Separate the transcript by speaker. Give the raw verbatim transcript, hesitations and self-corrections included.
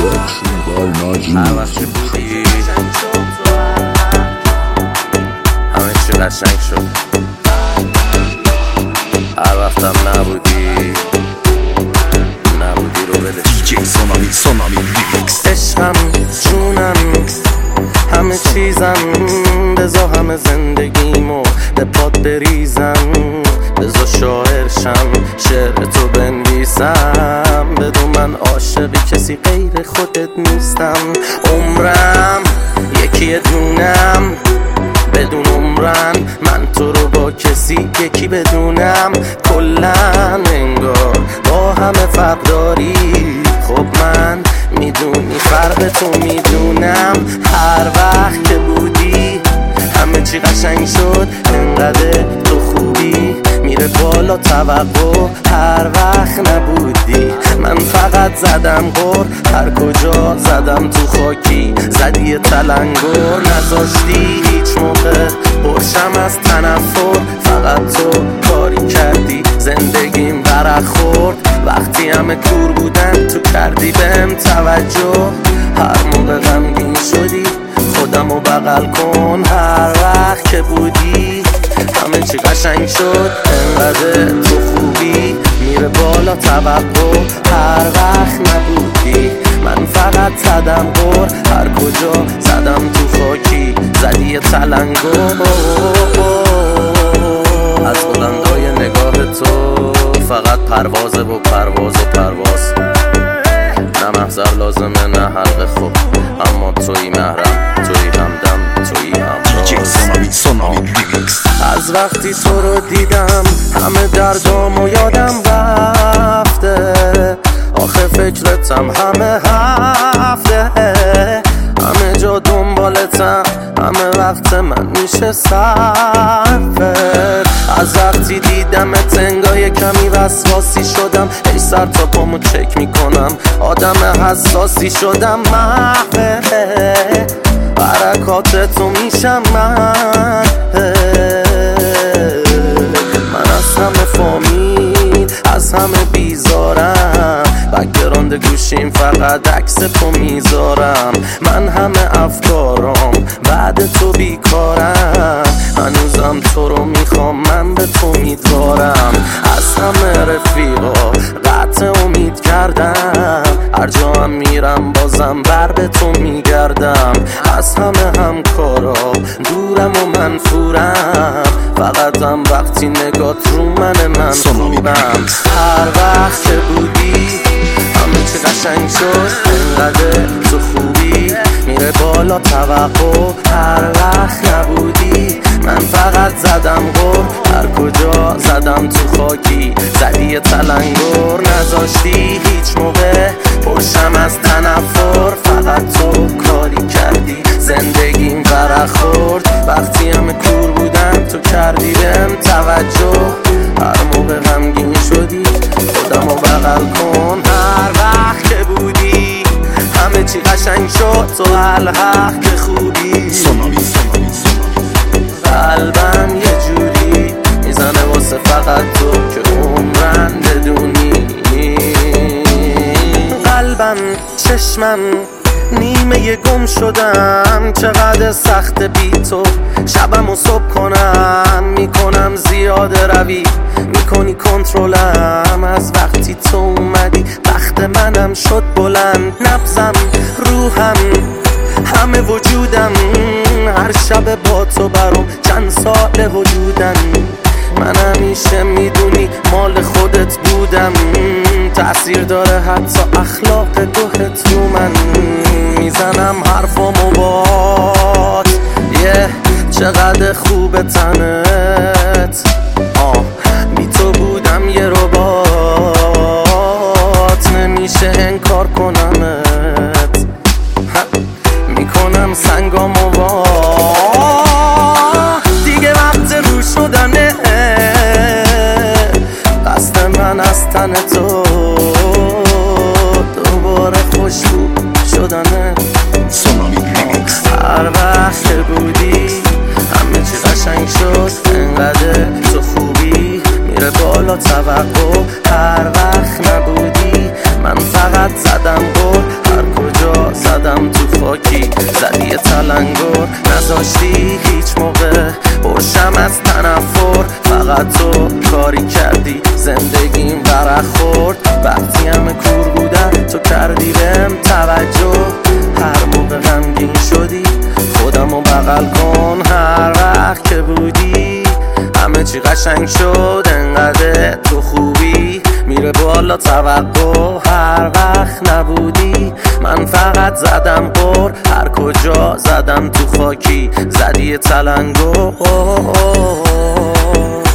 Speaker 1: هر وقت که بودی همه چی قشنگ شد، هر وقتم نبودی نبودی رو بدش.
Speaker 2: دیجی سونامی سونامی ریمیکس.
Speaker 1: عشقم جونم همه چیزم، بزا همه زندگیمو به پات بریزم، بزا شاعرشم شعر تو بنویسم، بدون من عاشقی کسی غیر خودت نیستم. عمرم یکی دونم بدون عمرن، من تو رو با کسی یکی بدونم. کلن انگار با همه فرق داری، خب من میدونی فرق تو میدونم. هر وقت که بودی همه چی قشنگ شد، انقدر تو خوبی میره بالا توقع. هر وقت نبودی من فقط زدم غر، هر کجا زدم تو خاکی زدی تلنگر. نذاشتی هیچ موقع برشم از تنفر، فقط تو کاری کردی زندگیم برق خورد. وقتی همه کور بودن تو کردی بهم توجه، هر موقع غمگین شدی خودمو بغل کن. هر وقت که بودی همه چی قشنگ شد، انقدر تو خوبی میره بالا توقع. هر وقت نبودی من فقط زدم غر، هر کجا زدم تو خاکی زدی تلنگر. از بلندای نگاه تو فقط پروازه و پرواز و پرواز، نه محضر لازمه نه حلقه خوب، اما توی محرم توی همدم توی همراز. از وقتی تو رو دیدم همه دردامو یادم رفته، آخه فکرتم همه هفته، همه جا دنبالتم، همه وقت من میشه صرفه. از وقتی دیدمت انگار کمی وسواسی شدم، ای سر تا پامو چک میکنم، آدم حساسی شدم. محوه حرکاتتو میشم من، من از همه فامیل از همه بیزارم، بک‌گراند گوشیم فقط عکس تو میذارم. من همه افکارم بعد تو بیکارم، هنوزم تو رو میخوام من به تو امیدوارم. از همه رفیقا قطع امید کردم، هر جا هم میرم بازم بر به تو میگردم. از همه همکارا دورم و منفورم، فقط هم وقتی نگات رو من من خوبم. هر وقت که بودی همه چی قشنگ شد، انقدر تو خوبی میره بالا توقع. هر وقت نبودی من فقط زدم غر، هر کجا زدم تو خاکی زدی تلنگر. نذاشتی هیچ موقع پرشم از تنفر، فقط تو کاری کردی زندگیم برق خورد. وقتی همه کور بودن تو کردی بهم توجه، هر موقع غمگین شدی خودمو بغل کن. هر وقت که بودی همه چی قشنگ شد، تو الحق که خوبی. قلبم یه جوری میزنه واسه فقط تو که عمرن بدونی. قلبم چشمم نیمه گم شدم، چقدر سخت بی تو شبم و صبح کنم. میکنم زیاده روی میکنی کنترلم، از وقتی تو اومدی بخت منم شد بلند. نبضم روحم همه وجودم، هر شب با تو برام چند سال وجودن. من همیشه میدونی مال خودت بودم، تأثیر داره حتی اخلاق دوهت رو من. میزنم حرفامو بات یه چقدر خوب تنت، آه بی تو بودم یه ربات، نمیشه انکار کنمت، میکنم سنگامو وا. دیگه وقت رو شدنه، قصد من از تن تو دوباره خوشبو شدنه. هر وقت که بودی همه چی قشنگ شد، انقدر تو خوبی میره بالا توقع. هر وقت نبودی من فقط زدم غر، هر کجا زدم تو خاکی، زدی یه تلنگر نذاشتی هیچ موقع برشم از تنفر. فقط تو کاری کردی زندگیم برق خورد، وقتی همه کور بودن تو کردی بهم توجه. هر موقع غمگین شدی خودمو بغل کن، هر وقت که بودی همه چی قشنگ شد. انقدر تو خوبی میره بالا توقع، هر وقت نبودی من فقط زدم قر. هر کجا زدم تو خاکی زدی تلنگو.